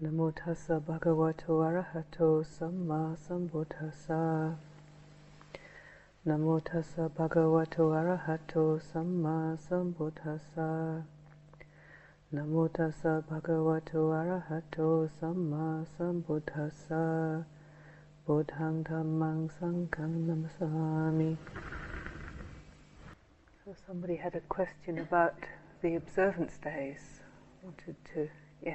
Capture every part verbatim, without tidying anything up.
Namo tassa bhagavato arahato samma sambuddhassa. Namo tassa bhagavato arahato samma sambuddhassa. Namo tassa bhagavato arahato samma sambuddhassa. Buddhang dhammang sanghang namasami. So somebody had a question about the observance days. Wanted to, yes,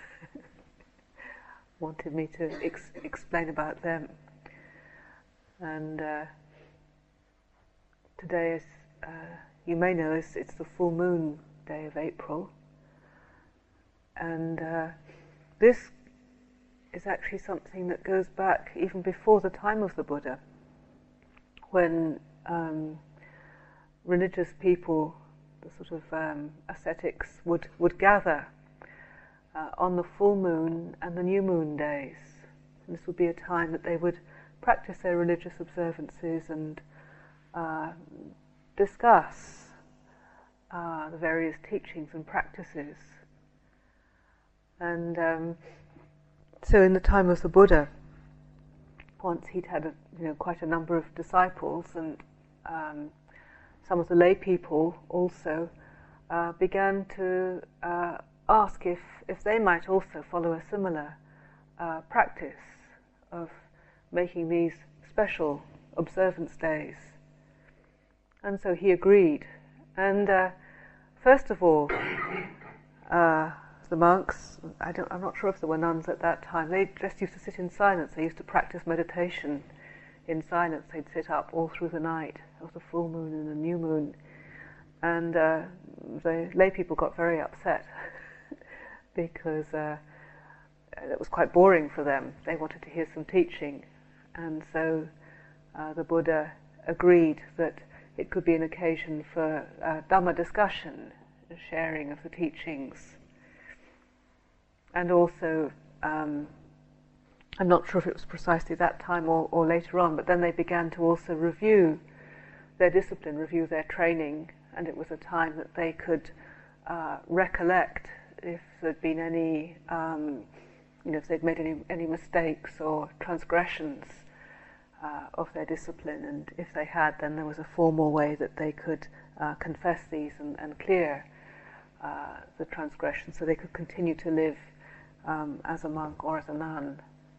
wanted me to ex- explain about them. And uh, today, is, uh, you may know, it's, it's the full moon day of April. And uh, this is actually something that goes back even before the time of the Buddha, when um, religious people, the sort of um, ascetics, would, would gather uh, on the full moon and the new moon days. And this would be a time that they would practice their religious observances and uh, discuss uh, the various teachings and practices. And um, so in the time of the Buddha, once he'd had a, you know, quite a number of disciples, and um, some of the lay people also uh, began to uh, ask if, if they might also follow a similar uh, practice of making these special observance days. And so he agreed. And uh, first of all, uh, the monks, I don't, I'm not sure if there were nuns at that time, they just used to sit in silence. They used to practice meditation in silence. They'd sit up all through the night of the full moon and the new moon. And uh, the lay people got very upset because uh, it was quite boring for them. They wanted to hear some teaching. And so uh, the Buddha agreed that it could be an occasion for uh, Dhamma discussion, a sharing of the teachings. And also, um, I'm not sure if it was precisely that time or, or later on, but then they began to also review their discipline, review their training, and it was a time that they could uh, recollect if there'd been any, um, you know, if they'd made any, any mistakes or transgressions uh, of their discipline, and if they had, then there was a formal way that they could uh, confess these and, and clear uh, the transgressions, so they could continue to live um, as a monk or as a nun.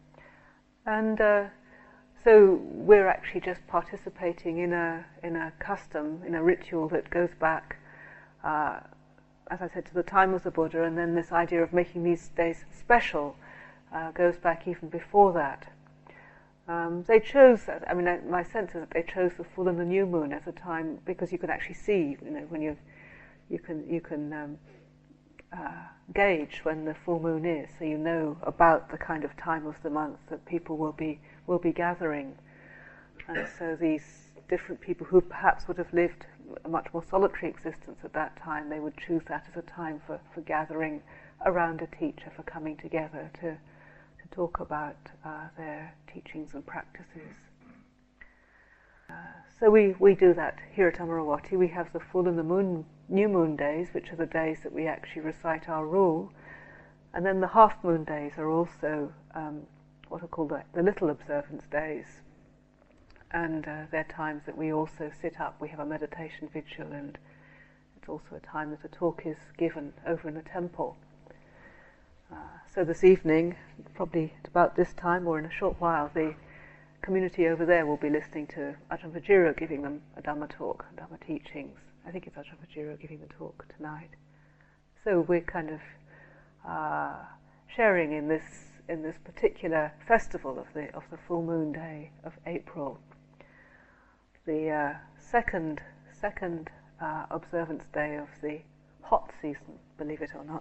And uh, so we're actually just participating in a in a custom, in a ritual that goes back, uh, as I said, to the time of the Buddha, and then this idea of making these days special uh, goes back even before that. Um, they chose, I mean, I, my sense is that they chose the full and the new moon as a time because you can actually see, you know, when you you can you can um, uh, gauge when the full moon is, so you know about the kind of time of the month that people will be will be gathering. And so these different people who perhaps would have lived a much more solitary existence at that time, they would choose that as a time for, for gathering around a teacher, for coming together to, to talk about uh, their teachings and practices. Uh, so we, we do that here at Amaravati. We have the full and the moon, new moon days, which are the days that we actually recite our rule. And then the half moon days are also um, what are called the, the little observance days. And uh, they're times that we also sit up. We have a meditation vigil, and it's also a time that a talk is given over in the temple. Uh, so this evening, probably at about this time or in a short while, the community over there will be listening to Ajahn Vajira giving them a Dhamma talk, Dhamma teachings. I think it's Ajahn Vajira giving the talk tonight. So we're kind of uh, sharing in this in this particular festival of the of the full moon day of April, the uh, second second uh, observance day of the hot season, believe it or not.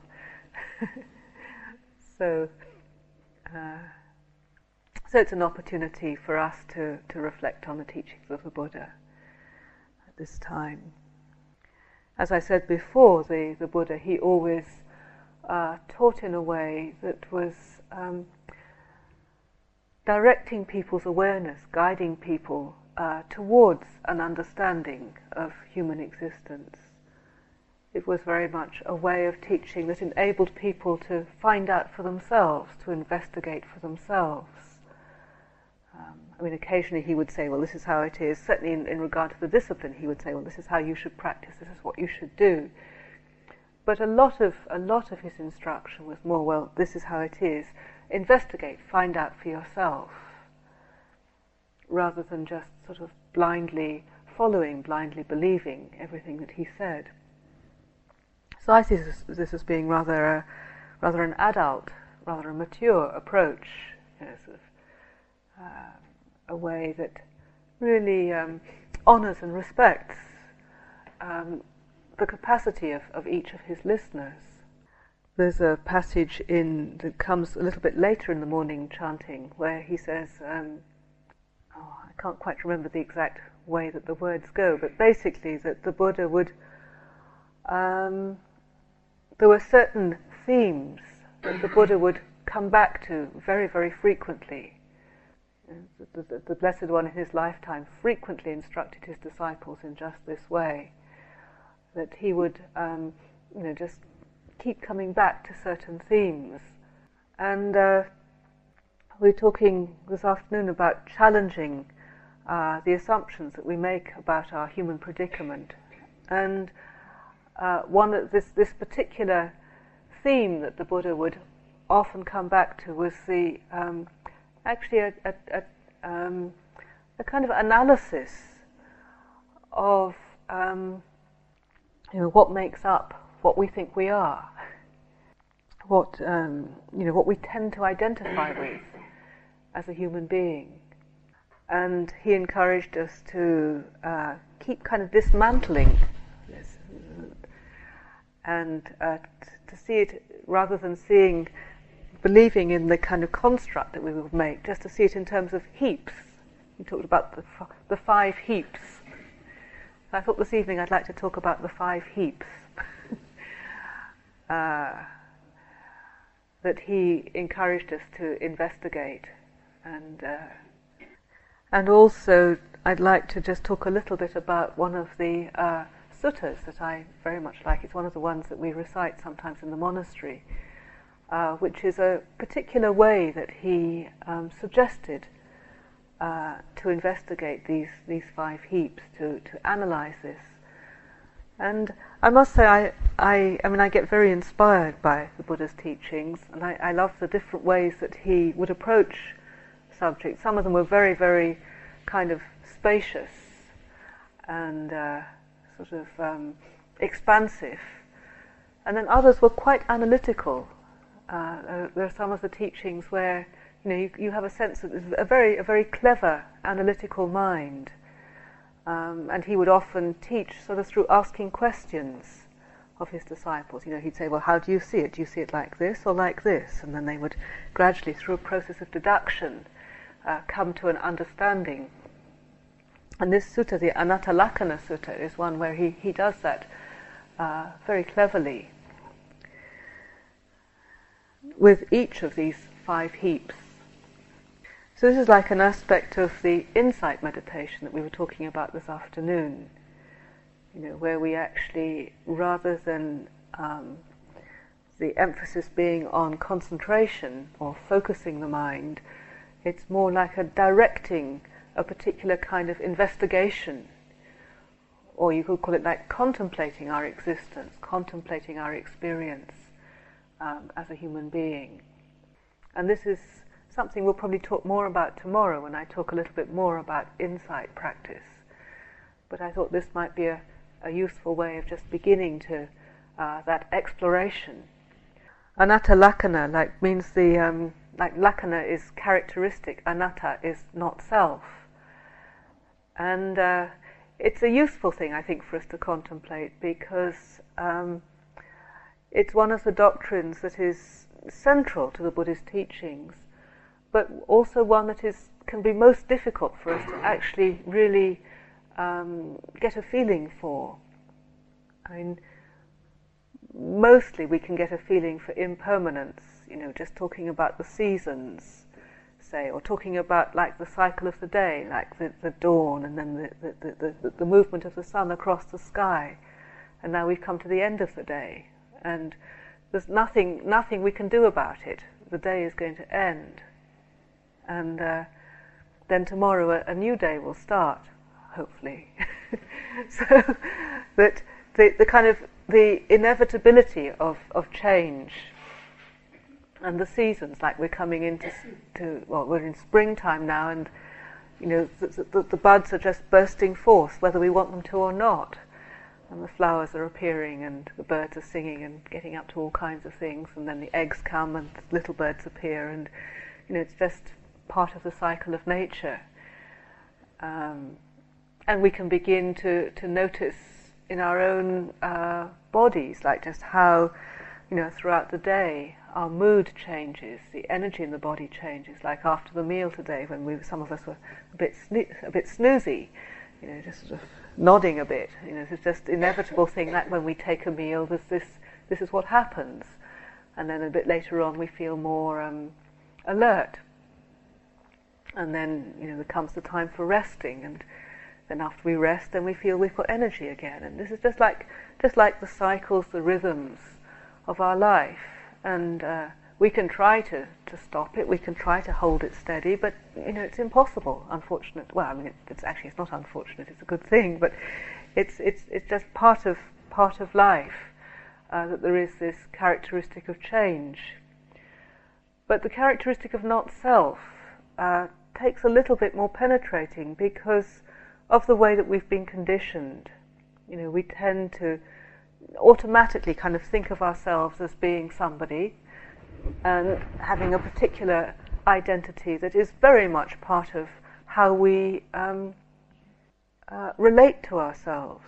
so. Uh, So it's an opportunity for us to, to reflect on the teachings of the Buddha at this time. As I said before, the, the Buddha, he always uh, taught in a way that was um, directing people's awareness, guiding people uh, towards an understanding of human existence. it was very much a way of teaching that enabled people to find out for themselves, to investigate for themselves. Um, I mean, occasionally he would say, well, this is how it is. Certainly in, in regard to the discipline, he would say, well, this is how you should practice, this is what you should do. But a lot of a lot of his instruction was more, well, this is how it is. Investigate, find out for yourself, rather than just sort of blindly following, blindly believing everything that he said. So I see this, this as being rather a, rather an adult, rather a mature approach, you know, sort of uh, a way that really um, honours and respects um, the capacity of, of each of his listeners. There's a passage in that comes a little bit later in the morning chanting where he says, um, oh, I can't quite remember the exact way that the words go, but basically that the Buddha would, um, there were certain themes that the Buddha would come back to very, very frequently. The, the, the Blessed One in his lifetime frequently instructed his disciples in just this way, that he would, um, you know, just keep coming back to certain themes. And uh, we're talking this afternoon about challenging uh, the assumptions that we make about our human predicament. And uh, one of this this particular theme that the Buddha would often come back to was the um, actually a, a, a, um, a kind of analysis of um, you know, what makes up what we think we are, what um, you know, what we tend to identify with as a human being. And he encouraged us to uh, keep kind of dismantling this, and uh, t- to see it rather than seeing, believing in the kind of construct that we would make, just to see it in terms of heaps. He talked about the, f- the five heaps. I thought this evening I'd like to talk about the five heaps uh, that he encouraged us to investigate. And uh, and also I'd like to just talk a little bit about one of the uh, suttas that I very much like. It's one of the ones that we recite sometimes in the monastery, uh, which is a particular way that he um, suggested Uh, to investigate these these five heaps, to, to analyse this. And I must say, I, I I mean, I get very inspired by the Buddha's teachings, and I, I love the different ways that he would approach subjects. Some of them were very, very kind of spacious and uh, sort of um, expansive, and then others were quite analytical. Uh, there, there are some of the teachings where You know, you, you have a sense of a very, a very clever, analytical mind, um, and he would often teach sort of through asking questions of his disciples. You know, he'd say, "Well, how do you see it? Do you see it like this or like this?" And then they would gradually, through a process of deduction, uh, come to an understanding. And this sutta, the Anattalakkhana Sutta, is one where he he does that uh, very cleverly with each of these five heaps. So this is like an aspect of the insight meditation that we were talking about this afternoon, you know, where we actually, rather than um, the emphasis being on concentration or focusing the mind, it's more like a directing a particular kind of investigation, or you could call it like contemplating our existence, contemplating our experience um, as a human being. And this is something we'll probably talk more about tomorrow when I talk a little bit more about insight practice. But I thought this might be a, a useful way of just beginning to uh, that exploration. Anattalakkhana like means the um, like lakkhana is characteristic, anatta is not self, and uh, it's a useful thing, I think, for us to contemplate, because um, it's one of the doctrines that is central to the Buddhist teachings, but also one that is can be most difficult for us to actually really um, get a feeling for. I mean, mostly we can get a feeling for impermanence, you know, just talking about the seasons, say, or talking about like the cycle of the day, like the, the dawn and then the, the, the, the, the movement of the sun across the sky, and now we've come to the end of the day, and there's nothing, nothing we can do about it. The day is going to end, and uh, then tomorrow a, a new day will start, hopefully. So that the, the kind of the inevitability of, of change, and the seasons, like we're coming into, to, well, we're in springtime now, and you know the, the, the buds are just bursting forth, whether we want them to or not. And the flowers are appearing, and the birds are singing and getting up to all kinds of things, and then the eggs come and little birds appear, and you know it's just part of the cycle of nature. Um, and we can begin to, to notice in our own uh, bodies, like just how, you know, throughout the day our mood changes, the energy in the body changes. Like after the meal today, when we, some of us were a bit snoo- a bit snoozy, you know, just sort of nodding a bit. You know, it's just inevitable thing. Like when we take a meal, there's this. This is what happens, and then a bit later on, we feel more um, alert. And then, you know, there comes the time for resting, and then after we rest, then we feel we've got energy again. And this is just like just like the cycles, the rhythms of our life. And uh, we can try to, to stop it. We can try to hold it steady, but you know, it's impossible. Unfortunate. Well, I mean, it, it's actually it's not unfortunate. It's a good thing, but it's it's it's just part of part of life uh, that there is this characteristic of change. But the characteristic of not self uh, takes a little bit more penetrating because of the way that we've been conditioned. You know, we tend to automatically kind of think of ourselves as being somebody and having a particular identity that is very much part of how we um, uh, relate to ourselves,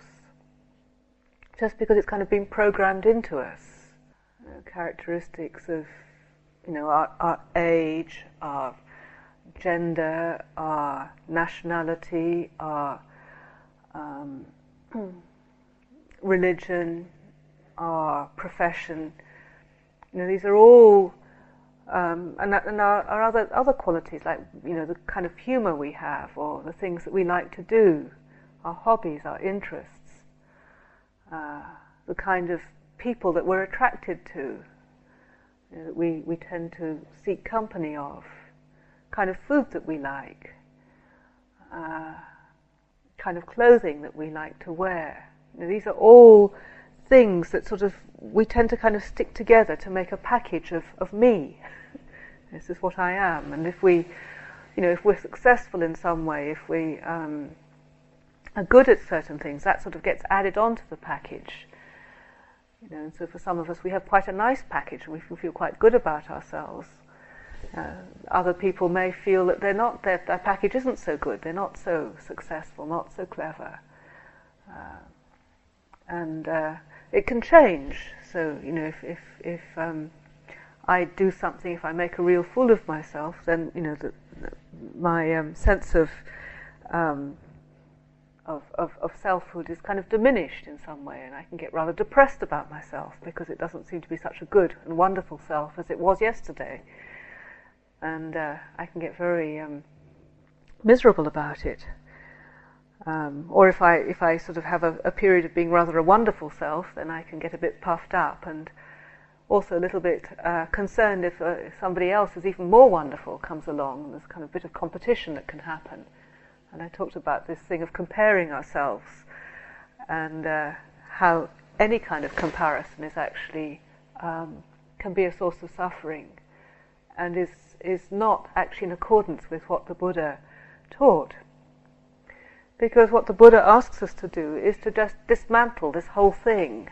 just because it's kind of been programmed into us. You know, characteristics of, you know, our, our age, our gender, our nationality, our um, religion, our profession. You know, these are all, um, and, and our, our other other qualities, like, you know, the kind of humour we have, or the things that we like to do, our hobbies, our interests, uh, the kind of people that we're attracted to, you know, that we, we tend to seek company of, kind of food that we like, uh, kind of clothing that we like to wear. You know, these are all things that sort of we tend to kind of stick together to make a package of, of me. This is what I am. And if we, you know, if we're successful in some way, if we um, are good at certain things, that sort of gets added onto the package. You know, and so for some of us, we have quite a nice package, and we feel quite good about ourselves. Uh, other people may feel that they're not, their, their package isn't so good, they're not so successful, not so clever. Uh, and uh, it can change. So, you know, if if, if um, I do something, if I make a real fool of myself, then, you know, the, the, my um, sense of, um, of of of selfhood is kind of diminished in some way, and I can get rather depressed about myself because it doesn't seem to be such a good and wonderful self as it was yesterday. And uh, I can get very um, miserable about it. Um, or if I if I sort of have a, a period of being rather a wonderful self, then I can get a bit puffed up, and also a little bit uh, concerned if, uh, if somebody else who's even more wonderful comes along, and there's kind of a bit of competition that can happen. And I talked about this thing of comparing ourselves, and uh, how any kind of comparison is actually um, can be a source of suffering, and is is not actually in accordance with what the Buddha taught. Because what the Buddha asks us to do is to just dismantle this whole thing.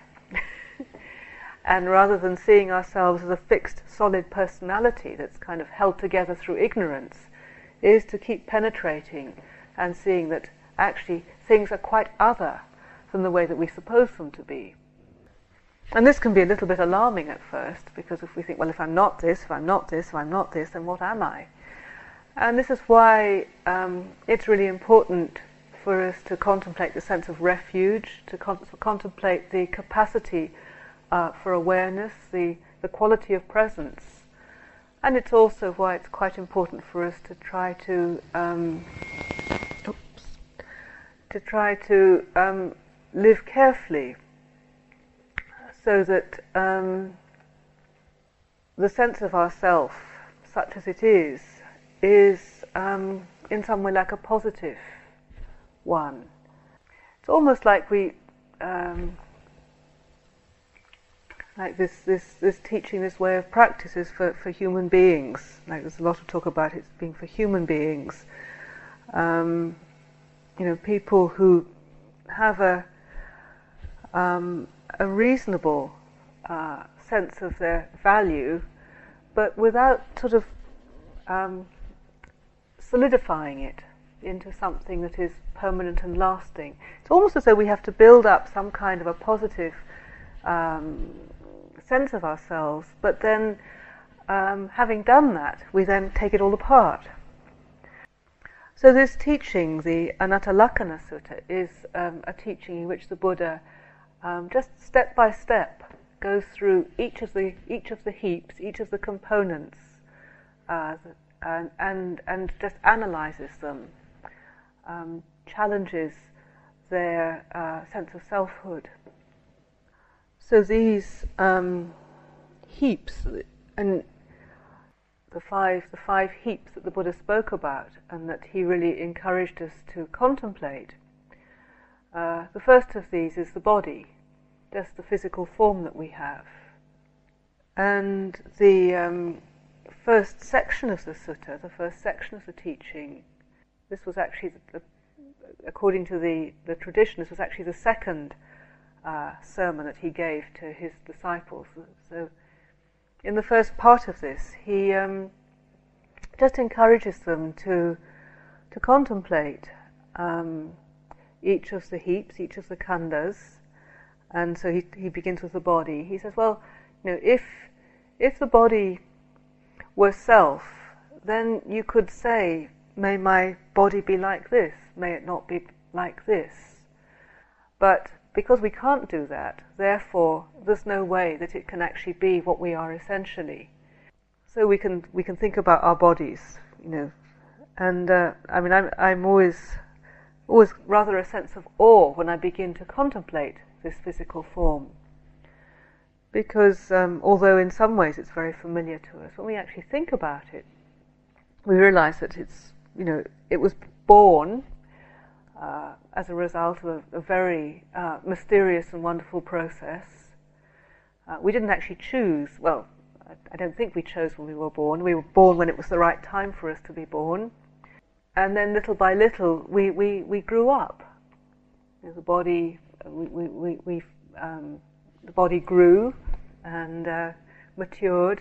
And rather than seeing ourselves as a fixed, solid personality that's kind of held together through ignorance, is to keep penetrating and seeing that actually things are quite other than the way that we suppose them to be. And this can be a little bit alarming at first, because if we think, well, if I'm not this, if I'm not this, if I'm not this, then what am I? And this is why um, it's really important for us to contemplate the sense of refuge, to con- contemplate the capacity uh, for awareness, the, the quality of presence. And it's also why it's quite important for us to try to um, oops, to try to um, live carefully so that um, the sense of ourself, such as it is, is um, in some way like a positive one. It's almost like we, um, like this, this, this teaching, this way of practice is for, for human beings. Like there's a lot of talk about it being for human beings. Um, you know, people who have a um, a reasonable uh, sense of their value, but without sort of um, solidifying it into something that is permanent and lasting. It's almost as though we have to build up some kind of a positive um, sense of ourselves, but then um, having done that, we then take it all apart. So this teaching, the Anattalakkhana Sutta, is um, a teaching in which the Buddha um, just step by step goes through each of the each of the heaps, each of the components, uh, and, and and just analyzes them, um, challenges their uh, sense of selfhood. So these um, heaps, and the five the five heaps that the Buddha spoke about, and that he really encouraged us to contemplate. Uh, the first of these is the body, just the physical form that we have. And the um, first section of the sutta, the first section of the teaching, this was actually, the, according to the, the tradition, this was actually the second uh, sermon that he gave to his disciples. So in the first part of this, he um, just encourages them to to contemplate um, each of the heaps, each of the khandhas, and so he he begins with the body. He says, well, you know, if if the body were self, then you could say, may my body be like this, may it not be like this. But because we can't do that, therefore there's no way that it can actually be what we are essentially. So we can we can think about our bodies, you know, and uh, I mean I'm I'm always always rather a sense of awe when I begin to contemplate this physical form, because um, although in some ways it's very familiar to us, when we actually think about it, we realize that it's, you know, it was born Uh, as a result of a, a very uh, mysterious and wonderful process. Uh, we didn't actually choose, well, I, I don't think we chose when we were born. We were born when it was the right time for us to be born. And then little by little, we, we, we grew up. You know, the body, we, we, we, we um, the body grew and uh, matured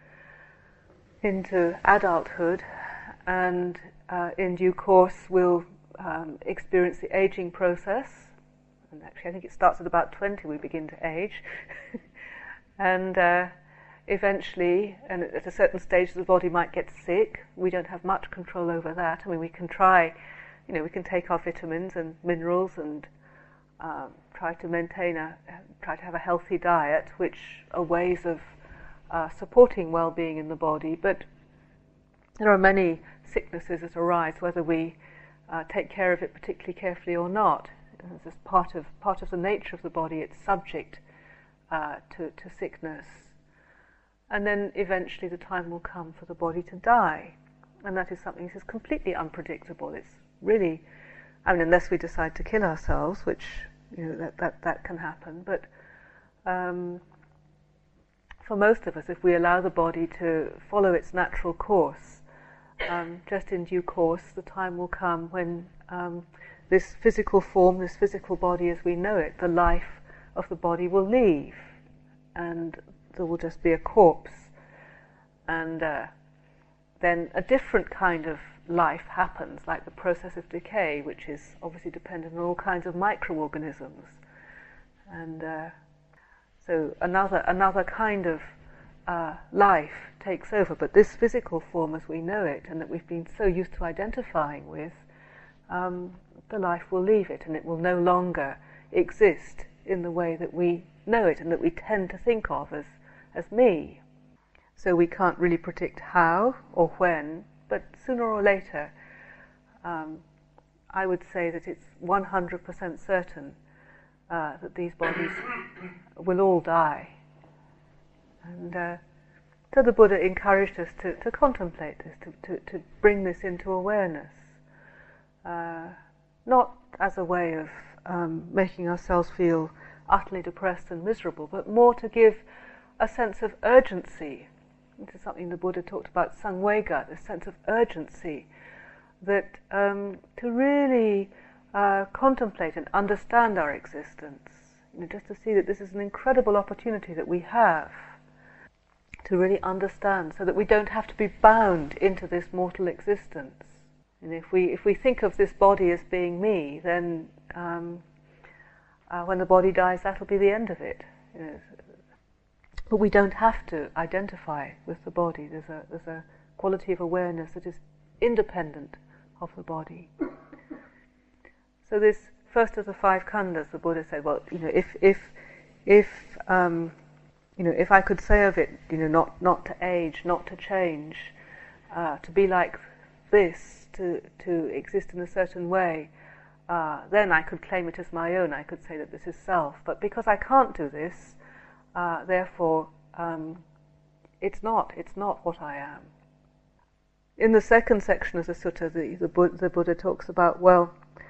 into adulthood, and uh, in due course we'll Um, experience the aging process, and actually I think it starts at about twenty we begin to age, and uh, eventually, and at a certain stage the body might get sick. We don't have much control over that. I mean, we can try, you know, we can take our vitamins and minerals and um, try to maintain a, try to have a healthy diet, which are ways of uh, supporting well-being in the body, but there are many sicknesses that arise, whether we Uh, take care of it particularly carefully or not. It's just part of part of the nature of the body. It's subject uh, to, to sickness, and then eventually the time will come for the body to die, and that is something that is completely unpredictable. It's really, I mean, unless we decide to kill ourselves, which, you know, that that, that can happen. But um, for most of us, if we allow the body to follow its natural course, Um, just in due course, the time will come when um, this physical form, this physical body as we know it, the life of the body will leave, and there will just be a corpse, and uh, then a different kind of life happens, like the process of decay, which is obviously dependent on all kinds of microorganisms, and uh, so another another kind of uh, life takes over. But this physical form as we know it, and that we've been so used to identifying with, um, the life will leave it, and it will no longer exist in the way that we know it and that we tend to think of as, as me. So we can't really predict how or when, but sooner or later, um, I would say that it's one hundred percent certain uh, that these bodies will all die. And uh, so the Buddha encouraged us to, to contemplate this, to, to, to bring this into awareness, uh, not as a way of um, making ourselves feel utterly depressed and miserable, but more to give a sense of urgency. This is something the Buddha talked about, samvega, the sense of urgency, that um, to really uh, contemplate and understand our existence, you know, just to see that this is an incredible opportunity that we have to really understand, so that we don't have to be bound into this mortal existence. And if we if we think of this body as being me, then um, uh, when the body dies, that'll be the end of it. You know. But we don't have to identify with the body. There's a there's a quality of awareness that is independent of the body. So this first of the five khandhas, the Buddha said, well, you know, if if if um, you know, if I could say of it, you know, not not to age, not to change, uh, to be like this, to to exist in a certain way, uh, then I could claim it as my own. I could say that this is self. But because I can't do this, uh, therefore, um, it's not. It's not what I am. In the second section of the sutta, the the, Buddha, the Buddha talks about, well,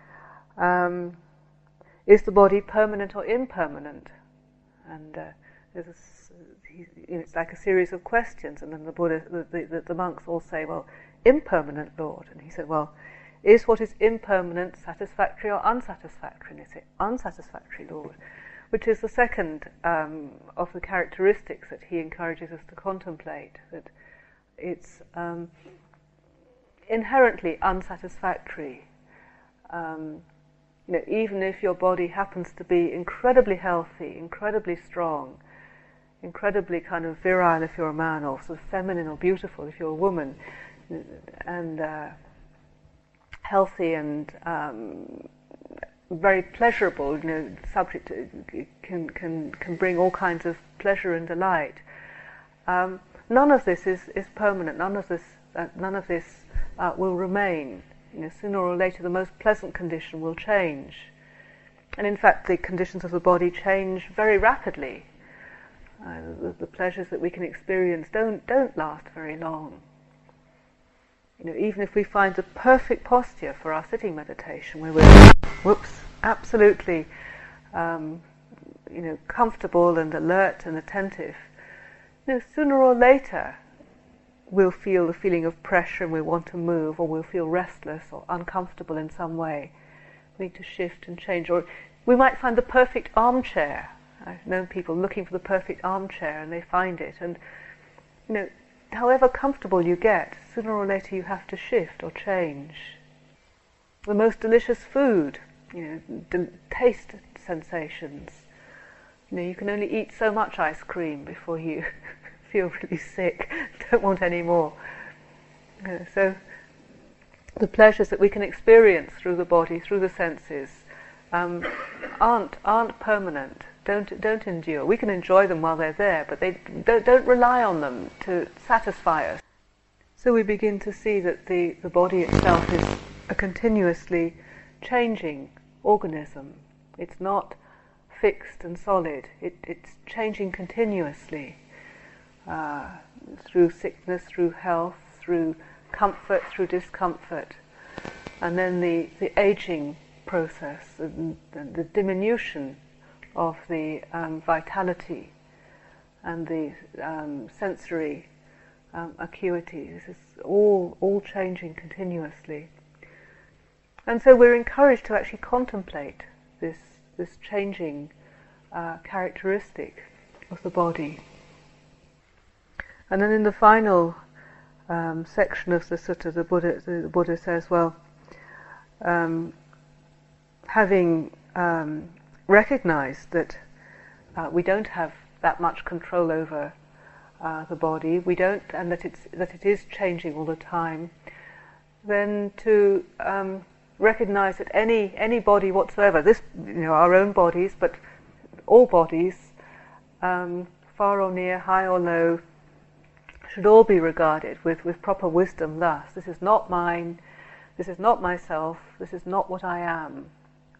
um, is the body permanent or impermanent? And uh, there's a, he, you know, it's like a series of questions, and then the Buddha, the, the, the monks all say, well, impermanent, Lord. And he said, well, is what is impermanent satisfactory or unsatisfactory? And they say, unsatisfactory, Lord, which is the second um, of the characteristics that he encourages us to contemplate, that it's um, inherently unsatisfactory. Um, you know, even if your body happens to be incredibly healthy, incredibly strong, incredibly kind of virile if you're a man, or sort of feminine or beautiful if you're a woman, and uh, healthy and um, very pleasurable, you know, subject to, can can can bring all kinds of pleasure and delight. Um, none of this is, is permanent. None of this uh, none of this uh, will remain. You know, sooner or later, the most pleasant condition will change, and in fact, the conditions of the body change very rapidly. Uh, the, the pleasures that we can experience don't don't last very long. You know, even if we find the perfect posture for our sitting meditation, where we're whoops, absolutely, um, you know, comfortable and alert and attentive, you know, sooner or later, we'll feel the feeling of pressure and we'll want to move, or we'll feel restless or uncomfortable in some way. We need to shift and change, or we might find the perfect armchair. I've known people looking for the perfect armchair and they find it, and you know, however comfortable you get, sooner or later you have to shift or change. The most delicious food, you know, d- taste sensations. You know, you can only eat so much ice cream before you feel really sick, don't want any more. You know, so the pleasures that we can experience through the body, through the senses, um, aren't aren't permanent. Don't don't endure. We can enjoy them while they're there, but they don't, don't rely on them to satisfy us. So we begin to see that the, the body itself is a continuously changing organism. It's not fixed and solid. It, it's changing continuously uh, through sickness, through health, through comfort, through discomfort, and then the, the aging process, and the, the diminution of the um, vitality and the um, sensory um, acuity. This is all all changing continuously, and so we're encouraged to actually contemplate this this changing uh, characteristic of the body. And then in the final um, section of the sutta, the Buddha the, the Buddha says, well, um, having um, recognize that uh, we don't have that much control over uh, the body, we don't, and that it's that it is changing all the time, then to um, recognize that any any body whatsoever, this, you know, our own bodies, but all bodies, um, far or near, high or low, should all be regarded with, with proper wisdom thus: this is not mine, this is not myself, this is not what I am.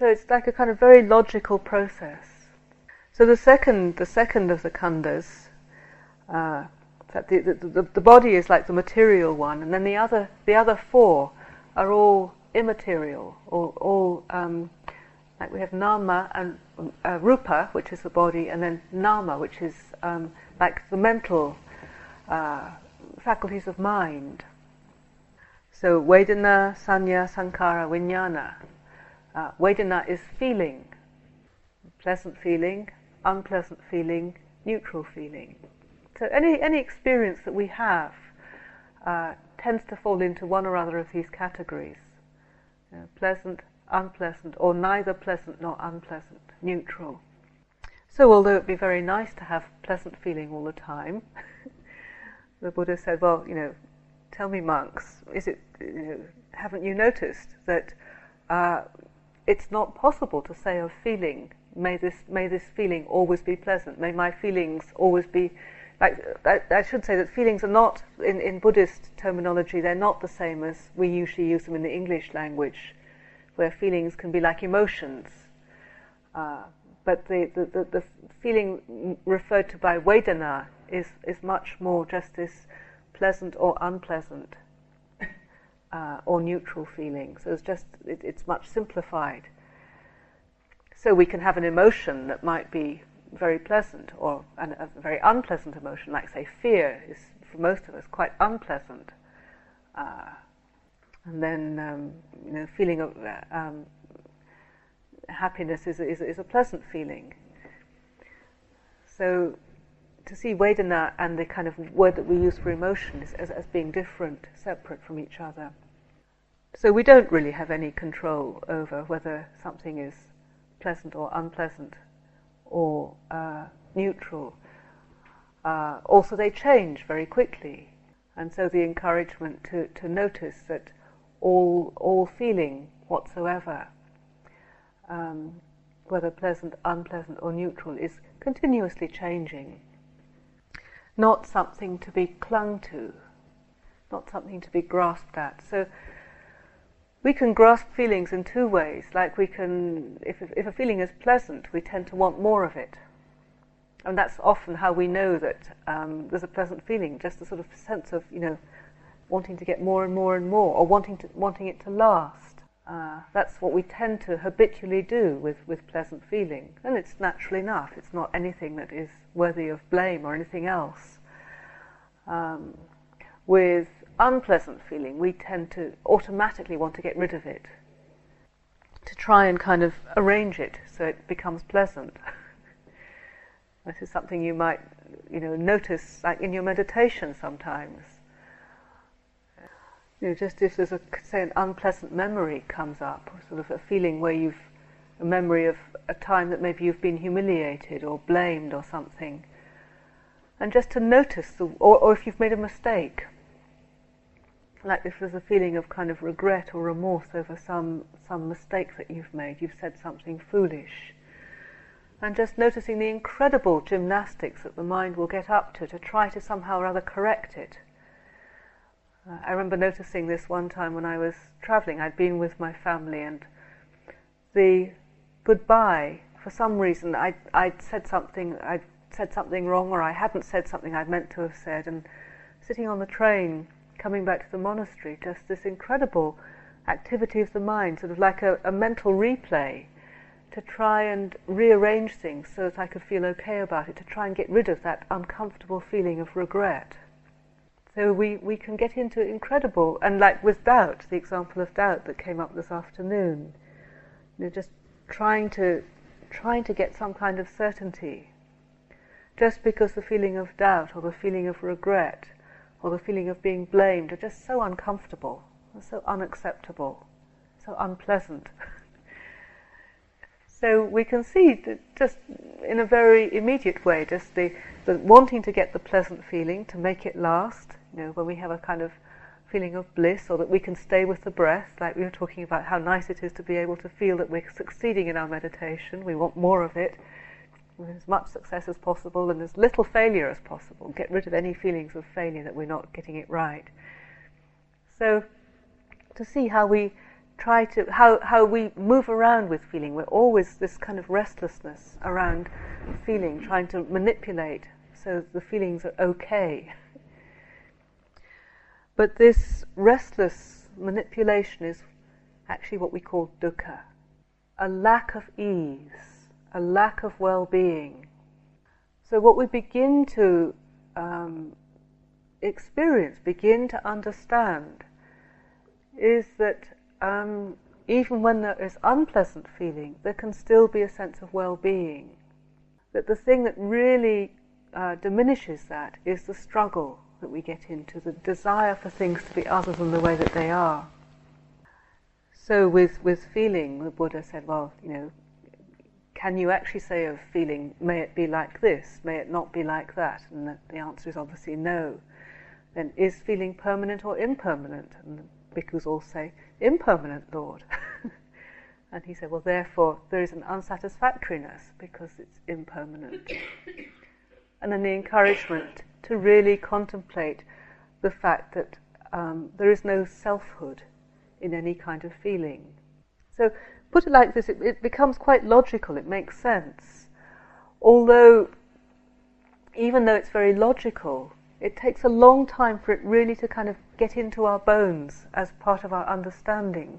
So it's like a kind of very logical process. So the second, the second of the khandhas, uh, that the, the, the, the body is like the material one, and then the other, the other four are all immaterial, all, all um, like we have nama and uh, rupa, which is the body, and then nama, which is um, like the mental uh, faculties of mind. So Vedana, Sanya, Sankhara, Vijnana. Uh, Vedana is feeling, pleasant feeling, unpleasant feeling, neutral feeling. So any any experience that we have uh, tends to fall into one or other of these categories: you know, pleasant, unpleasant, or neither pleasant nor unpleasant, neutral. So although it'd be very nice to have pleasant feeling all the time, the Buddha said, well, you know, tell me monks, is it, you know, haven't you noticed that uh, it's not possible to say of feeling, may this may this feeling always be pleasant, may my feelings always be, like, I, I should say that feelings are not, in, in Buddhist terminology, they're not the same as we usually use them in the English language, where feelings can be like emotions. Uh, but the, the, the, the feeling referred to by Vedana is, is much more just this pleasant or unpleasant uh, or neutral feeling. So it's just it, it's much simplified. So we can have an emotion that might be very pleasant, or an, a very unpleasant emotion, like say fear is for most of us quite unpleasant. Uh, and then um, you know, feeling of uh, um, happiness is, is is a pleasant feeling. So to see Vedana and the kind of word that we use for emotion is, as, as being different, separate from each other. So we don't really have any control over whether something is pleasant or unpleasant or uh, neutral. Uh, also they change very quickly, and so the encouragement to, to notice that all all feeling whatsoever, um, whether pleasant, unpleasant or neutral, is continuously changing. Not something to be clung to, not something to be grasped at. So we can grasp feelings in two ways. Like we can, if if a feeling is pleasant, we tend to want more of it, and that's often how we know that um, there's a pleasant feeling. Just a sort of sense of, you know, wanting to get more and more and more, or wanting to wanting it to last. Uh, that's what we tend to habitually do with, with pleasant feeling, and it's natural enough. It's not anything that is worthy of blame or anything else. Um, with unpleasant feeling, we tend to automatically want to get rid of it, to try and kind of arrange it so it becomes pleasant. This is something you might, you know, notice, like in your meditation sometimes. You know, just if there's a, say, an unpleasant memory comes up, or sort of a feeling where you've, a memory of a time that maybe you've been humiliated or blamed or something, and just to notice, the, or, or if you've made a mistake, like if there's a feeling of kind of regret or remorse over some some mistake that you've made, you've said something foolish, and just noticing the incredible gymnastics that the mind will get up to to try to somehow or other correct it. Uh, I remember noticing this one time when I was travelling. I'd been with my family, and the goodbye, for some reason, I'd, I'd said something, I'd said something wrong, or I hadn't said something I'd meant to have said, and sitting on the train, coming back to the monastery, just this incredible activity of the mind, sort of like a, a mental replay, to try and rearrange things so that I could feel okay about it, to try and get rid of that uncomfortable feeling of regret. So we, we can get into incredible, and like with doubt, the example of doubt that came up this afternoon, you know, just trying to trying to get some kind of certainty, just because the feeling of doubt or the feeling of regret or the feeling of being blamed are just so uncomfortable, so unacceptable, so unpleasant. So we can see that just in a very immediate way, just the, the wanting to get the pleasant feeling, to make it last, you know, when we have a kind of feeling of bliss, or that we can stay with the breath, like we were talking about how nice it is to be able to feel that we're succeeding in our meditation. We want more of it, with as much success as possible and as little failure as possible. Get rid of any feelings of failure that we're not getting it right. So to see how we try to, how, how we move around with feeling. We're always this kind of restlessness around feeling, trying to manipulate so the feelings are okay. But this restless manipulation is actually what we call dukkha, a lack of ease, a lack of well-being. So what we begin to um, experience, begin to understand, is that um, even when there is unpleasant feeling, there can still be a sense of well-being. That the thing that really uh, diminishes that is the struggle that we get into, the desire for things to be other than the way that they are. So with, with feeling, the Buddha said, well, you know, can you actually say of feeling, may it be like this, may it not be like that? And the, the answer is obviously no. Then is feeling permanent or impermanent? And the bhikkhus all say, impermanent, Lord. And he said, well, therefore there is an unsatisfactoriness because it's impermanent. And then the encouragement to really contemplate the fact that um, there is no selfhood in any kind of feeling. So put it like this, it, it becomes quite logical, it makes sense. Although, even though it's very logical, it takes a long time for it really to kind of get into our bones as part of our understanding.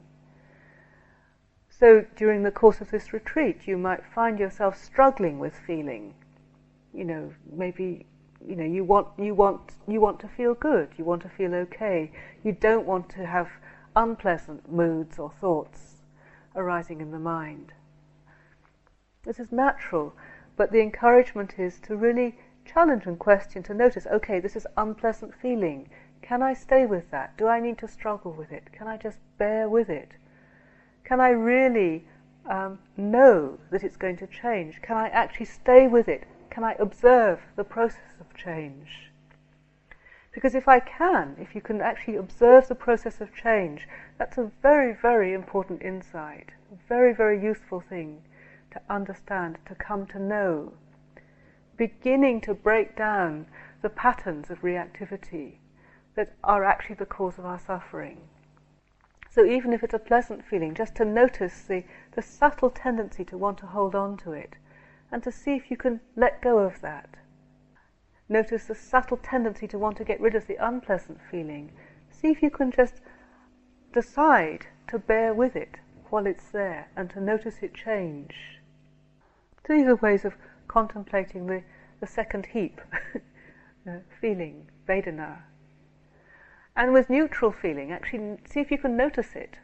So during the course of this retreat, you might find yourself struggling with feeling. You know, maybe, you know, you want, you want, you want to feel good, you want to feel okay. You don't want to have unpleasant moods or thoughts arising in the mind. This is natural, but the encouragement is to really challenge and question, to notice, okay, this is unpleasant feeling. Can I stay with that? Do I need to struggle with it? Can I just bear with it? Can I really um, know that it's going to change? Can I actually stay with it? Can I observe the process of change? Because if I can, if you can actually observe the process of change, that's a very, very important insight, a very, very useful thing to understand, to come to know. Beginning to break down the patterns of reactivity that are actually the cause of our suffering. So even if it's a pleasant feeling, just to notice the, the subtle tendency to want to hold on to it, and to see if you can let go of that. Notice the subtle tendency to want to get rid of the unpleasant feeling. See if you can just decide to bear with it while it's there, and to notice it change. So these are ways of contemplating the, the second heap, uh, feeling, Vedana. And with neutral feeling, actually see if you can notice it.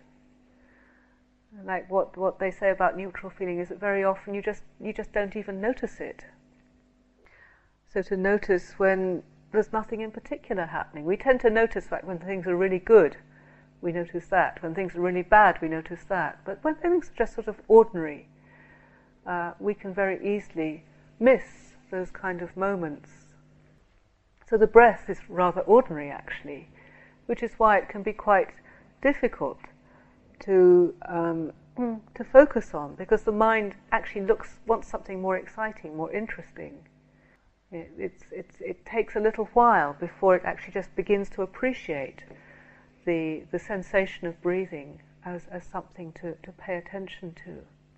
Like what, what they say about neutral feeling is that very often you just you just don't even notice it. So to notice when there's nothing in particular happening. We tend to notice like when things are really good, we notice that. When things are really bad, we notice that. But when things are just sort of ordinary, uh, we can very easily miss those kind of moments. So the breath is rather ordinary actually, which is why it can be quite difficult to um, to focus on, because the mind actually looks wants something more exciting, more interesting. It, it's, it's, it takes a little while before it actually just begins to appreciate the the sensation of breathing as, as something to, to pay attention to.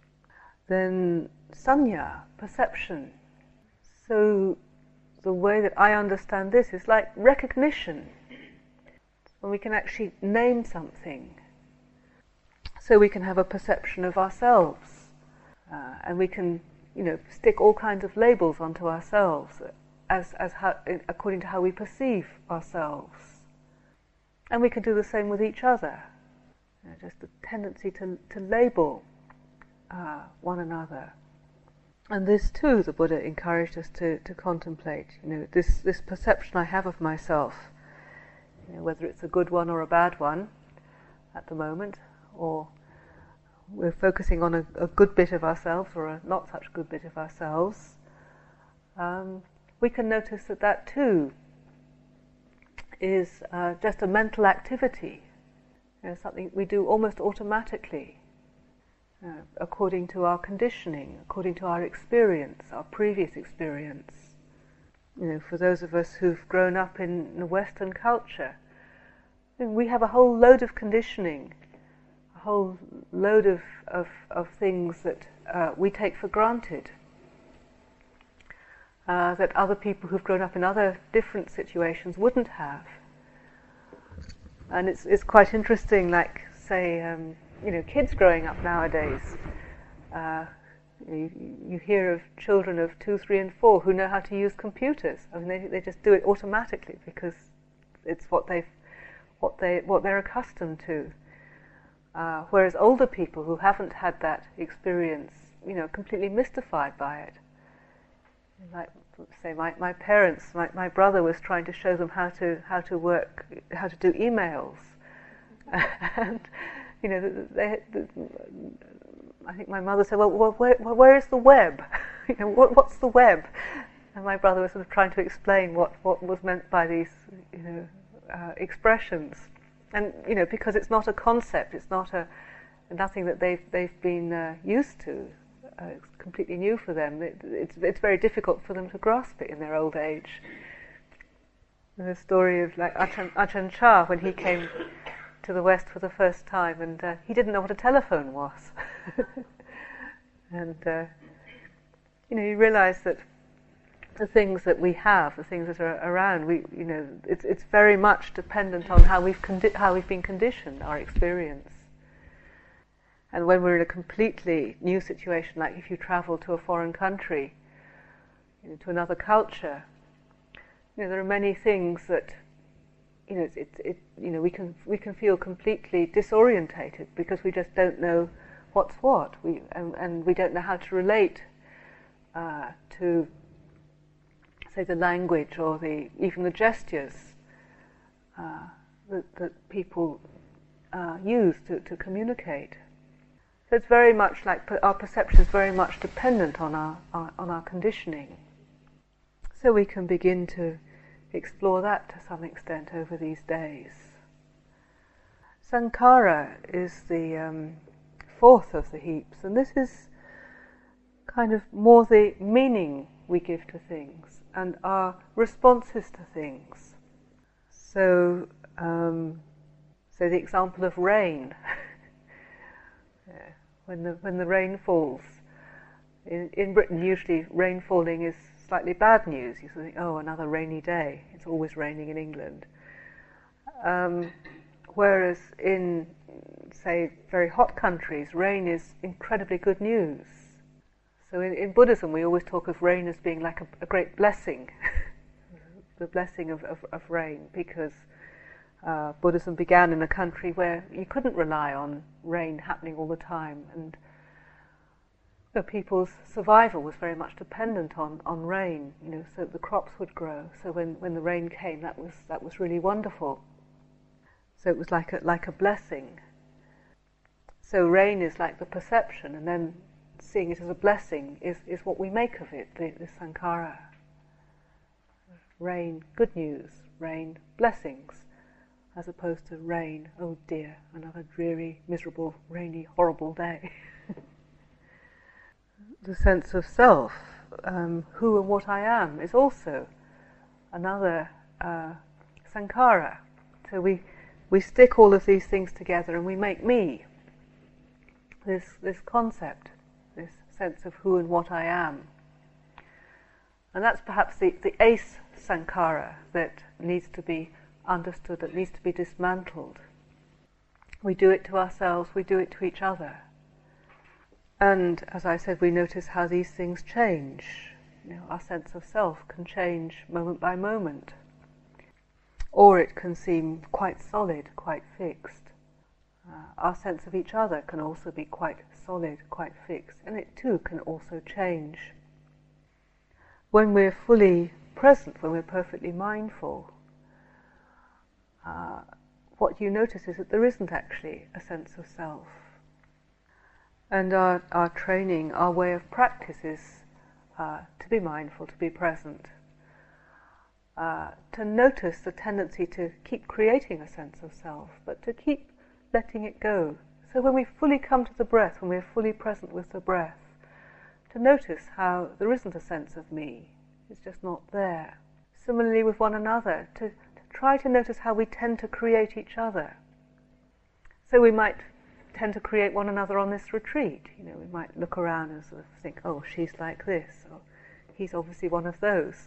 Then sanya, perception. So the way that I understand this is like recognition, when we can actually name something. So we can have a perception of ourselves, uh, and we can, you know, stick all kinds of labels onto ourselves as as how, according to how we perceive ourselves. And we can do the same with each other. You know, just the tendency to to label uh, one another. And this too, the Buddha encouraged us to to contemplate. You know, this this perception I have of myself, you know, whether it's a good one or a bad one at the moment, or we're focusing on a, a good bit of ourselves or a not such good bit of ourselves, um, we can notice that that too is uh, just a mental activity, you know, something we do almost automatically, uh, according to our conditioning, according to our experience, our previous experience. You know, for those of us who've grown up in the Western culture, we have a whole load of conditioning, a a whole load of, of, of things that uh, we take for granted, uh, that other people who've grown up in other different situations wouldn't have. And it's it's quite interesting, like, say, um, you know, kids growing up nowadays. Uh, you, you hear of children of two, three, and four who know how to use computers. I mean, they they just do it automatically because it's what they've what they what they're accustomed to. Uh, whereas older people who haven't had that experience, you know, completely mystified by it. Like, say, my, my parents, my, my brother was trying to show them how to how to work, how to do emails, and you know, they, they, I think my mother said, "Well, well where, well, where is the web? you know, what, what's the web?" And my brother was sort of trying to explain what, what was meant by these, you know, uh, expressions. And you know, because it's not a concept, it's not a nothing that they've they've been uh, used to. Uh, it's completely new for them. It, it's it's very difficult for them to grasp it in their old age. There's a story of like Ajahn, Ajahn Chah when he came to the West for the first time, and uh, he didn't know what a telephone was. and uh, you know, you realise that the things that we have, the things that are around, we, you know, it's it's very much dependent on how we've condi- how we've been conditioned, our experience. And when we're in a completely new situation, like if you travel to a foreign country, you know, to another culture, you know, there are many things that, you know, it's, it's, it, you know, we can we can feel completely disorientated because we just don't know what's what, we and, and we don't know how to relate uh, to, say, the language or the even the gestures uh, that, that people uh, use to, to communicate. So it's very much like our perception is very much dependent on our, our on our conditioning. So we can begin to explore that to some extent over these days. Sankhara is the um, fourth of the heaps, and this is kind of more the meaning we give to things and our responses to things. So, um, so the example of rain. yeah, when the when the rain falls, in, in Britain usually rain falling is slightly bad news. You sort of think, oh, another rainy day. It's always raining in England. Um, whereas in, say, very hot countries, rain is incredibly good news. So in, in Buddhism, we always talk of rain as being like a, a great blessing, the blessing of, of, of rain, because uh, Buddhism began in a country where you couldn't rely on rain happening all the time, and you know, people's survival was very much dependent on, on rain, you know, so the crops would grow. So when, when the rain came, that was that was really wonderful. So it was like a like a blessing. So rain is like the perception, and then seeing it as a blessing is, is what we make of it, the, the sankhara. Rain, good news. Rain, blessings. As opposed to rain, oh dear, another dreary, miserable, rainy, horrible day. The sense of self, um, who and what I am, is also another uh, sankhara. So we we stick all of these things together and we make me. This this concept, this sense of who and what I am. And that's perhaps the, the ace sankhara that needs to be understood, that needs to be dismantled. We do it to ourselves, we do it to each other. And as I said, we notice how these things change. You know, our sense of self can change moment by moment. Or it can seem quite solid, quite fixed. Uh, our sense of each other can also be quite solid, quite fixed, and it too can also change. When we're fully present, when we're perfectly mindful, uh, what you notice is that there isn't actually a sense of self. And our, our training, our way of practice is uh, to be mindful, to be present, uh, to notice the tendency to keep creating a sense of self, but to keep letting it go. So when we fully come to the breath, when we're fully present with the breath, to notice how there isn't a sense of me, it's just not there. Similarly with one another, to, to try to notice how we tend to create each other. So we might tend to create one another on this retreat. You know, we might look around and sort of think, oh, she's like this, or he's obviously one of those.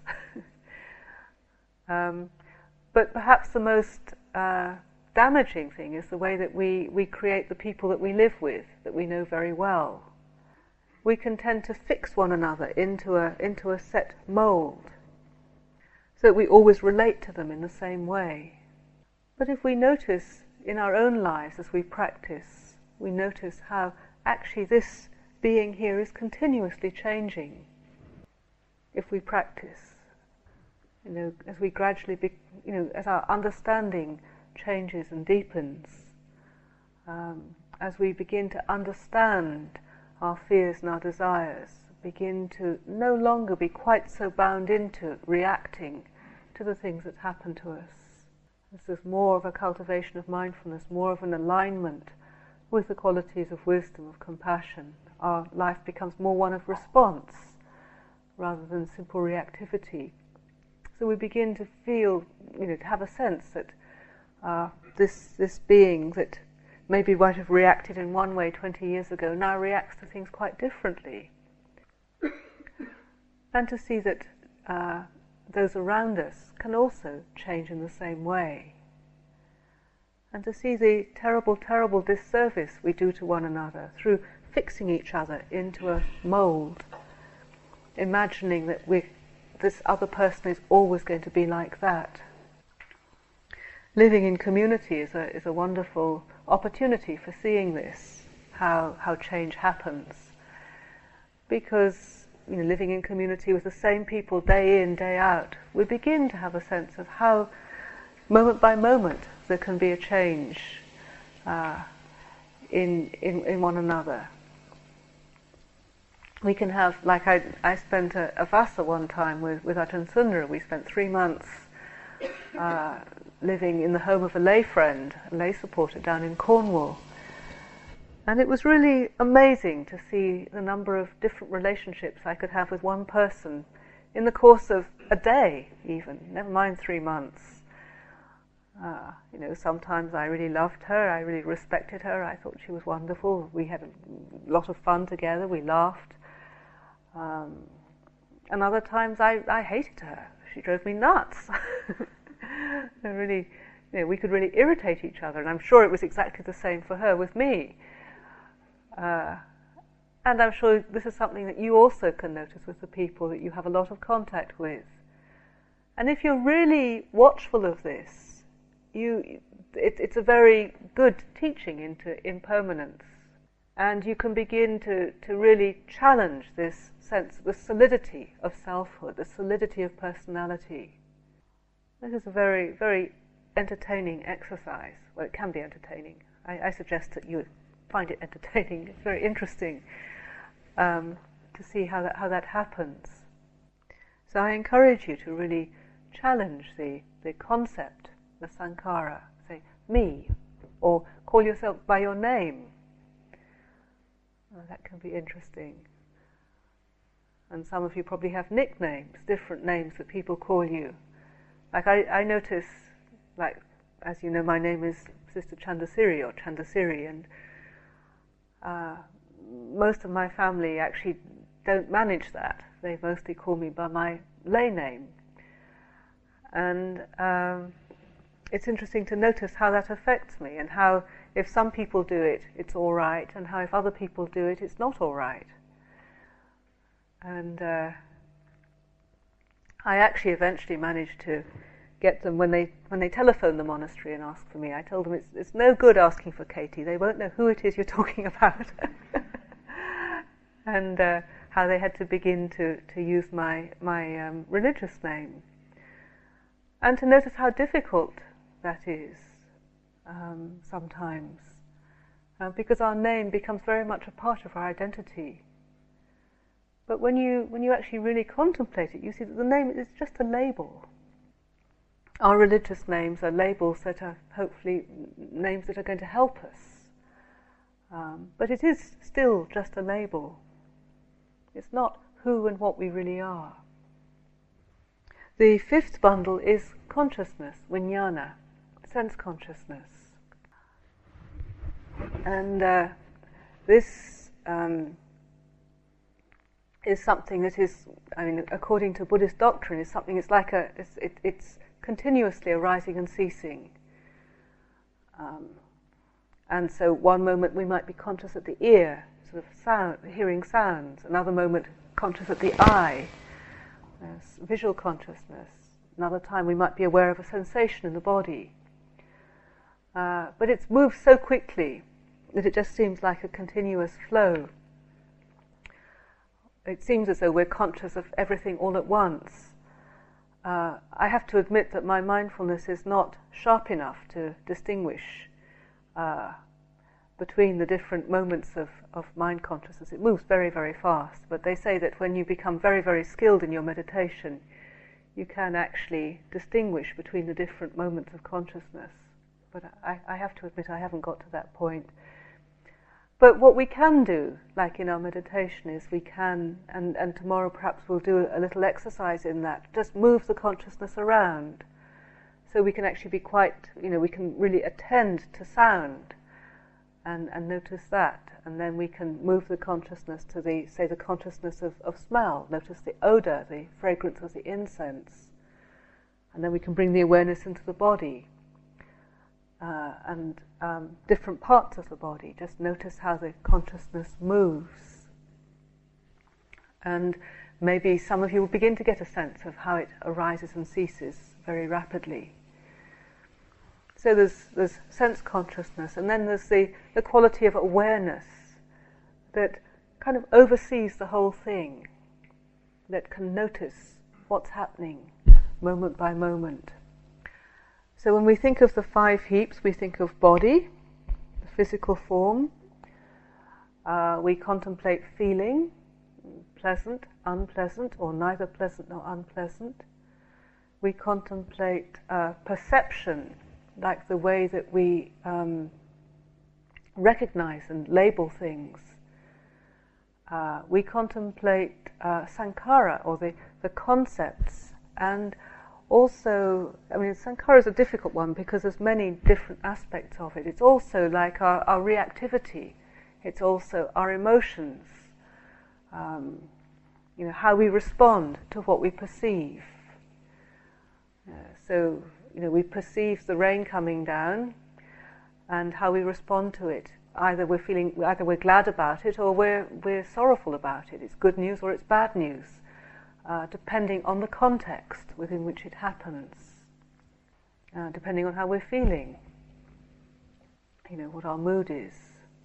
um, but perhaps the most uh, damaging thing is the way that we, we create the people that we live with, that we know very well. We can tend to fix one another into a, into a set mould, so that we always relate to them in the same way. But if we notice in our own lives as we practice, we notice how actually this being here is continuously changing. If we practice, you know, as we gradually, be, you know, as our understanding changes and deepens, um, as we begin to understand our fears and our desires, begin to no longer be quite so bound into reacting to the things that happen to us. As there's more of a cultivation of mindfulness, more of an alignment with the qualities of wisdom, of compassion, our life becomes more one of response rather than simple reactivity. So we begin to feel, you know, to have a sense that uh, this this being that maybe might have reacted in one way twenty years ago now reacts to things quite differently. And to see that uh, those around us can also change in the same way. And to see the terrible, terrible disservice we do to one another through fixing each other into a mould, imagining that we, this other person is always going to be like that. Living in community is a, is a wonderful opportunity for seeing this, how, how change happens. Because you know, living in community with the same people day in, day out, we begin to have a sense of how, moment by moment, there can be a change uh, in, in in one another. We can have, like I, I spent a, a vasa one time with, with Ajahn Sundara. We spent three months uh, living in the home of a lay friend, a lay supporter down in Cornwall. And it was really amazing to see the number of different relationships I could have with one person in the course of a day even, never mind three months. Uh, you know, sometimes I really loved her, I really respected her, I thought she was wonderful, we had a lot of fun together, we laughed. Um, and other times I, I hated her, she drove me nuts. really, you know, we could really irritate each other, and I'm sure it was exactly the same for her with me. Uh, and I'm sure this is something that you also can notice with the people that you have a lot of contact with. And if you're really watchful of this, you, it, it's a very good teaching into impermanence. And you can begin to, to really challenge this sense, the solidity of selfhood, the solidity of personality. This is a very, very entertaining exercise. Well, it can be entertaining. I, I suggest that you find it entertaining. It's very interesting um, to see how that how that happens. So I encourage you to really challenge the, the concept, the sankhara. Say, me, or call yourself by your name. Oh, that can be interesting. And some of you probably have nicknames, different names that people call you. Like I, I notice, like, as you know, my name is Sister Chandasiri or Chandasiri, and Uh, most of my family actually don't manage that. They mostly call me by my lay name. And um, it's interesting to notice how that affects me, and how if some people do it, it's all right, and how if other people do it, it's not all right. And uh, I actually eventually managed to get them, when they when they telephone the monastery and ask for me, I told them it's, it's no good asking for Katie, they won't know who it is you're talking about. And uh, how they had to begin to, to use my, my um, religious name. And to notice how difficult that is um, sometimes, uh, because our name becomes very much a part of our identity. But when you when you actually really contemplate it, you see that the name is just a label. Our religious names are labels that are hopefully names that are going to help us. Um, but it is still just a label. It's not who and what we really are. The fifth bundle is consciousness, vijnana, sense consciousness. And uh, this um, is something that is, I mean, according to Buddhist doctrine, is something. It's like a, it's, it, it's continuously arising and ceasing. Um, and so, one moment we might be conscious at the ear, sort of sound, hearing sounds. Another moment, conscious at the eye, as visual consciousness. Another time, we might be aware of a sensation in the body. Uh, but it's moved so quickly that it just seems like a continuous flow. It seems as though we're conscious of everything all at once. Uh, I have to admit that my mindfulness is not sharp enough to distinguish uh, between the different moments of, of mind consciousness. It moves very, very fast. But they say that when you become very, very skilled in your meditation, you can actually distinguish between the different moments of consciousness. But I, I have to admit I haven't got to that point. But what we can do, like in our meditation, is we can, and, and tomorrow perhaps we'll do a little exercise in that, just move the consciousness around. So we can actually be quite, you know, we can really attend to sound and, and notice that. And then we can move the consciousness to the, say, the consciousness of, of smell. Notice the odor, the fragrance of the incense. And then we can bring the awareness into the body. Uh, and um, different parts of the body. Just notice how the consciousness moves. And maybe some of you will begin to get a sense of how it arises and ceases very rapidly. So there's, there's sense consciousness, and then there's the, the quality of awareness that kind of oversees the whole thing, that can notice what's happening moment by moment. So when we think of the five heaps, we think of body, the physical form. Uh, we contemplate feeling, pleasant, unpleasant, or neither pleasant nor unpleasant. We contemplate uh, perception, like the way that we um, recognize and label things. Uh, we contemplate uh, sankhara, or the, the concepts, and also, I mean, sankhara is a difficult one because there's many different aspects of it. It's also like our, our reactivity. It's also our emotions. Um, you know, how we respond to what we perceive. Uh, so, you know, we perceive the rain coming down, and how we respond to it. Either we're feeling, either we're glad about it, or we're we're sorrowful about it. It's good news or it's bad news. Uh, depending on the context within which it happens, uh, depending on how we're feeling, you know, what our mood is.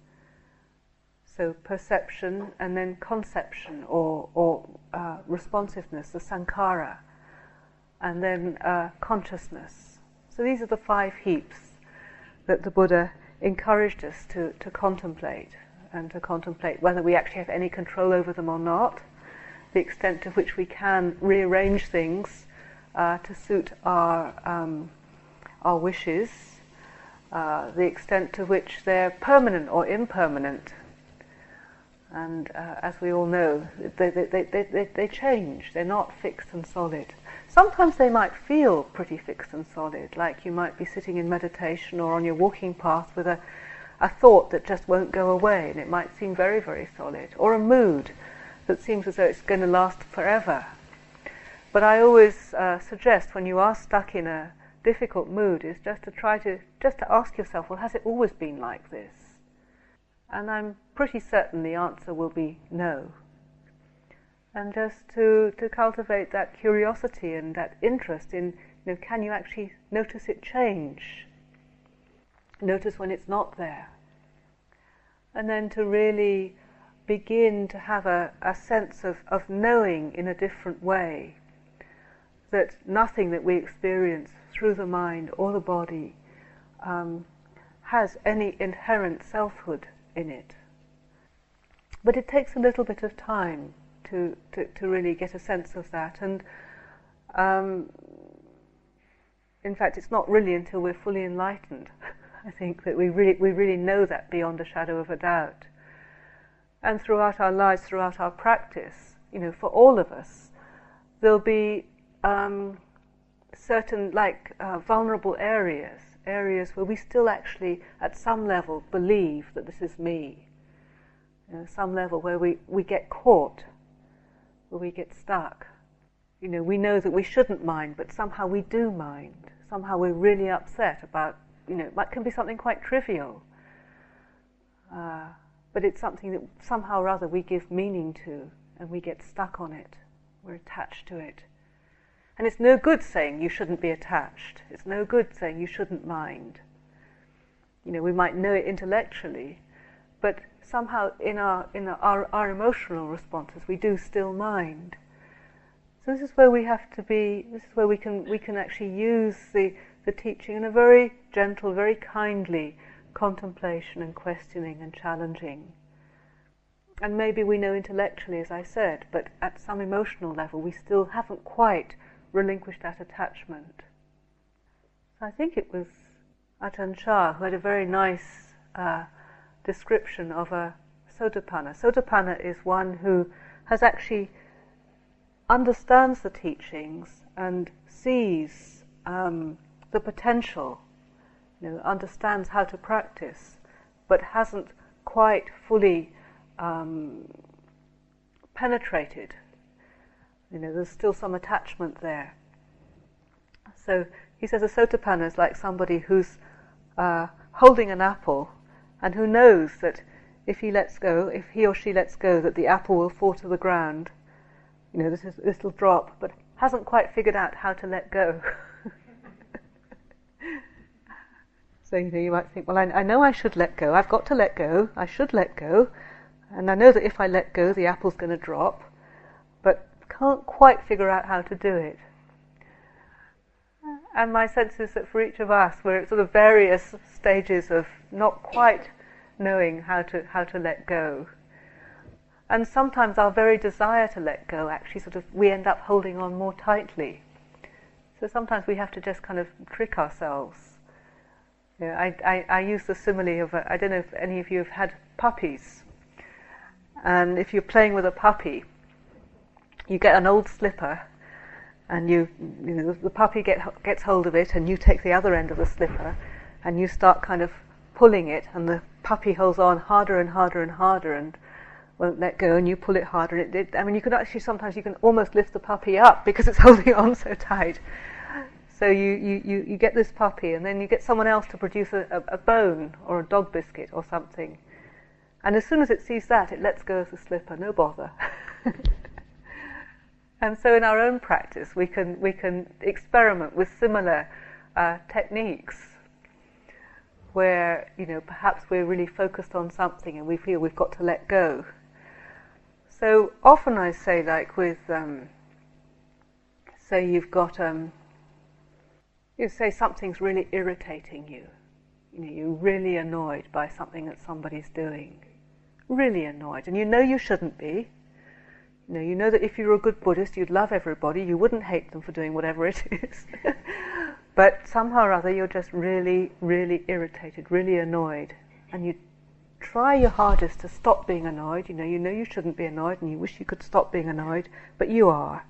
So perception, and then conception, or, or uh, responsiveness, the sankhara, and then uh, consciousness. So these are the five heaps that the Buddha encouraged us to, to contemplate, and to contemplate whether we actually have any control over them or not, the extent to which we can rearrange things uh, to suit our um, our wishes, uh, the extent to which they're permanent or impermanent. And uh, as we all know, they, they, they, they, they change, they're not fixed and solid. Sometimes they might feel pretty fixed and solid, like you might be sitting in meditation or on your walking path with a, a thought that just won't go away, and it might seem very, very solid, or a mood that seems as though it's going to last forever. But I always uh, suggest, when you are stuck in a difficult mood, is just to try to just to ask yourself, well, has it always been like this? And I'm pretty certain the answer will be no. And just to, to cultivate that curiosity and that interest in, you know, can you actually notice it change? Notice when it's not there. And then to really begin to have a, a sense of, of knowing in a different way that nothing that we experience through the mind or the body um, has any inherent selfhood in it. But it takes a little bit of time to, to, to really get a sense of that, and um, in fact it's not really until we're fully enlightened, I think, that we really, we really know that beyond a shadow of a doubt. And throughout our lives, throughout our practice, you know, for all of us, there'll be um, certain, like, uh, vulnerable areas, areas where we still actually, at some level, believe that this is me. You know, some level where we, we get caught, where we get stuck. You know, we know that we shouldn't mind, but somehow we do mind. Somehow we're really upset about, you know, it can be something quite trivial. Uh, but it's something that somehow or other we give meaning to, and we get stuck on it. We're attached to it. And it's no good saying you shouldn't be attached. It's no good saying you shouldn't mind. You know, we might know it intellectually, but somehow in our in our, our emotional responses we do still mind. So this is where we have to be, this is where we can we can actually use the, the teaching in a very gentle, very kindly contemplation and questioning and challenging. And maybe we know intellectually, as I said, but at some emotional level we still haven't quite relinquished that attachment. So I think it was Ajahn Chah who had a very nice uh, description of a Sotapanna. Sotapanna is one who has actually understands the teachings and sees um, the potential, you know, understands how to practice, but hasn't quite fully um, penetrated. You know, there's still some attachment there. So he says a Sotapanna is like somebody who's uh, holding an apple and who knows that if he lets go, if he or she lets go, that the apple will fall to the ground. You know, this is this will drop, but hasn't quite figured out how to let go. So, you know, you might think, well, I, I know I should let go. I've got to let go. I should let go, and I know that if I let go, the apple's going to drop, but can't quite figure out how to do it. And my sense is that for each of us, we're at sort of various stages of not quite knowing how to how to let go. And sometimes our very desire to let go actually sort of, we end up holding on more tightly. So sometimes we have to just kind of trick ourselves. You know, I, I, I use the simile of, a, I don't know if any of you have had puppies. And if you're playing with a puppy, you get an old slipper, and you, you know, the puppy get, gets hold of it, and you take the other end of the slipper, and you start kind of pulling it, and the puppy holds on harder and harder and harder, and won't let go, and you pull it harder. And it, it, I mean, you can actually sometimes you can almost lift the puppy up because it's holding on so tight. So you, you, you, you get this puppy, and then you get someone else to produce a, a, a bone or a dog biscuit or something. And as soon as it sees that, it lets go of the slipper, no bother. And so in our own practice, we can we can experiment with similar uh, techniques, where, you know, perhaps we're really focused on something and we feel we've got to let go. So often I say, like with, um, say you've got, um, you say something's really irritating you. You know, you're really annoyed by something that somebody's doing. Really annoyed. And you know you shouldn't be. You know, you know that if you were a good Buddhist, you'd love everybody. You wouldn't hate them for doing whatever it is. But somehow or other, you're just really, really irritated, really annoyed. And you try your hardest to stop being annoyed. You know, you know you shouldn't be annoyed, and you wish you could stop being annoyed, but you are.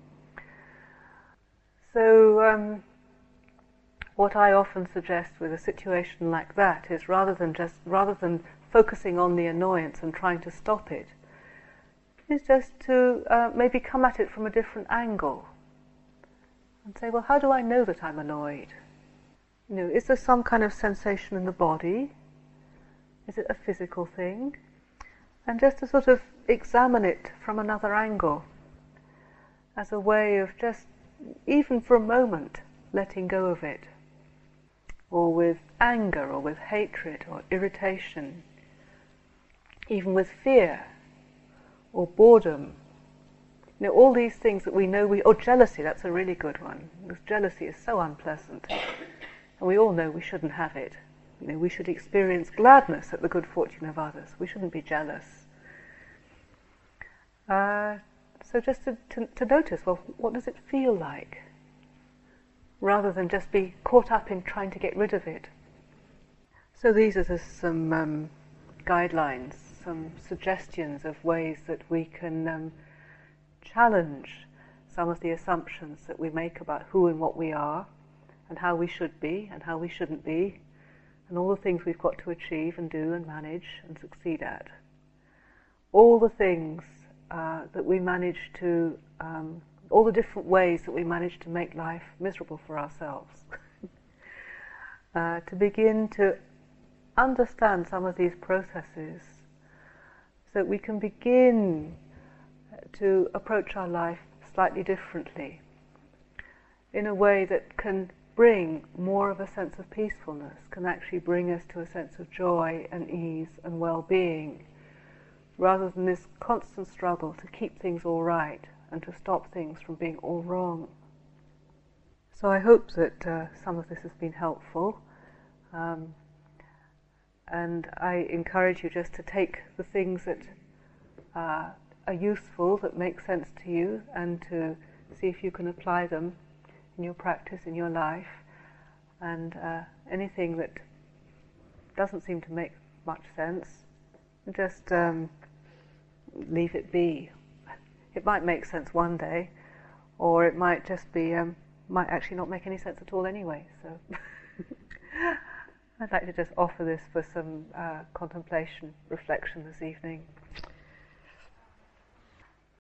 So, um, what I often suggest with a situation like that is rather than just rather than focusing on the annoyance and trying to stop it, is just to uh, maybe come at it from a different angle and say, well, how do I know that I'm annoyed? You know, is there some kind of sensation in the body? Is it a physical thing? And just to sort of examine it from another angle, as a way of just, even for a moment, letting go of it. Or with anger, or with hatred, or irritation, even with fear, or boredom. You know, all these things that we know we, or jealousy, that's a really good one, because jealousy is so unpleasant, and we all know we shouldn't have it. You know, we should experience gladness at the good fortune of others. We shouldn't be jealous. Uh, so just to, to, to notice, well, what does it feel like? Rather than just be caught up in trying to get rid of it. So these are just some um, guidelines, some suggestions of ways that we can um, challenge some of the assumptions that we make about who and what we are, and how we should be and how we shouldn't be, and all the things we've got to achieve and do and manage and succeed at. All the things uh, that we manage to, um, all the different ways that we manage to make life miserable for ourselves. uh, to begin to understand some of these processes so that we can begin to approach our life slightly differently, in a way that can bring more of a sense of peacefulness, can actually bring us to a sense of joy and ease and well-being, rather than this constant struggle to keep things all right and to stop things from being all wrong. So I hope that uh, some of this has been helpful, um, and I encourage you just to take the things that uh, are useful, that make sense to you, and to see if you can apply them in your practice, in your life, and uh, anything that doesn't seem to make much sense, just um, leave it be. It might make sense one day, or it might just be, um, might actually not make any sense at all anyway. So I'd like to just offer this for some uh, contemplation, reflection this evening.